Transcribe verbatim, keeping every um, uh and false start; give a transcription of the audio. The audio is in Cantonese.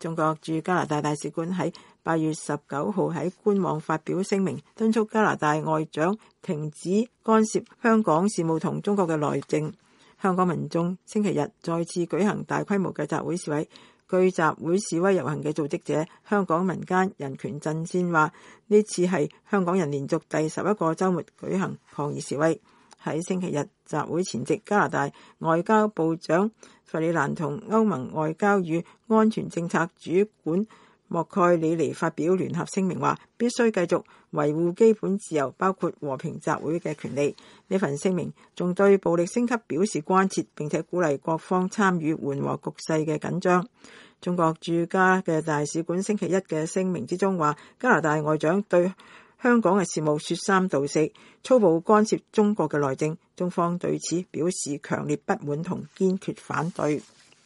中國駐加拿大大使館喺八月十九號喺官網發表聲明，敦促加拿大外長停止干涉香港事務同中國嘅內政。香港民眾星期日再次舉行大規模嘅集會示威。據集會示威遊行嘅組織者香港民間人權陣線話，呢次係香港人連續第十一個週末舉行抗議示威。喺星期日集會前夕，加拿大外交部長弗里蘭同歐盟外交與安全政策主管莫蓋里尼發表聯合聲明，話必須繼續維護基本自由，包括和平集會嘅權利。呢份聲明仲對暴力升級表示關切，並且鼓勵各方參與緩和局勢嘅緊張。中國駐加嘅大使館星期一嘅聲明之中話，加拿大外長對香港嘅事務說三道四，粗暴干涉中國嘅內政，中方對此表示強烈不滿同堅決反對。